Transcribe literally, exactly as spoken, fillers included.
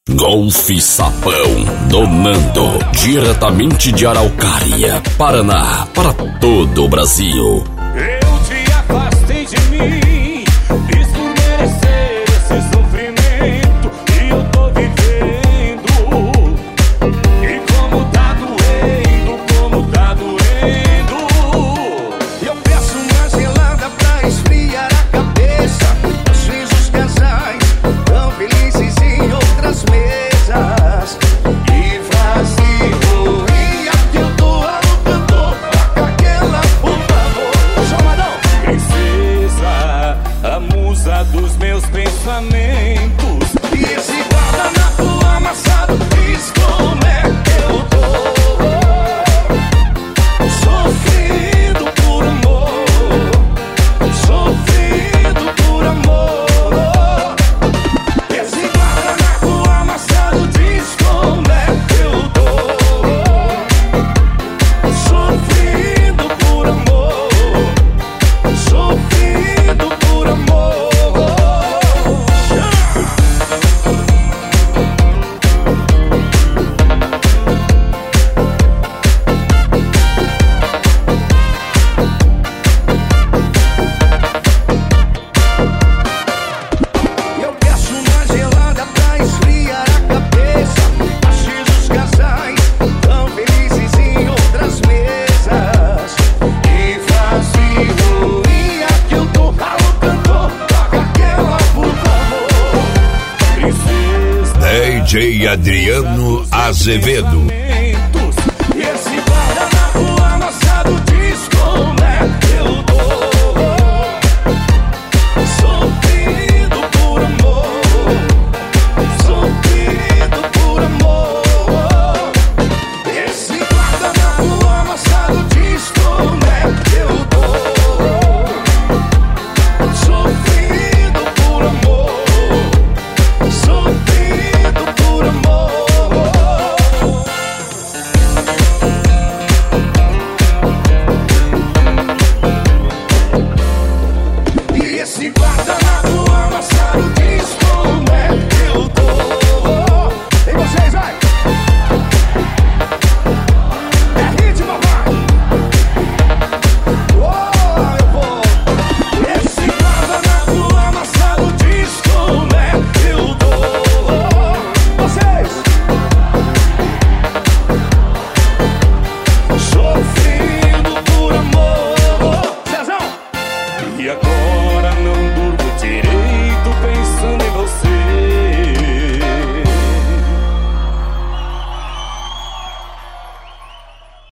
Golf Sapão, donando diretamente de Araucária, Paraná, para todo o Brasil. Eu te afastei de mim, fiz por merecer esse sofrimento que eu tô vivendo. E como tá doendo, como tá doendo. Eu peço uma gelada pra esfriar a cabeça. Às vezes os casais tão felizes em outras mesas. E vazio, e aqui eu tô alugando. Toca aquela, por favor. Chamadão! Princesa, a musa dos meus pensamentos. E esse guardanapo amassado diz como é que eu tô. Sofrendo por amor, sofrendo por amor. Esse guardanapo amassado diz como é que eu tô. Sofrendo por amor, sofrendo por amor. Eu peço uma gelada pra esfriar a cabeça. Às vezes os casais tão felizes em outras mesas. E vazio, e aqui eu tô alugando. Toca aquela, por favor. Princesa, D J Adriano Azevedo.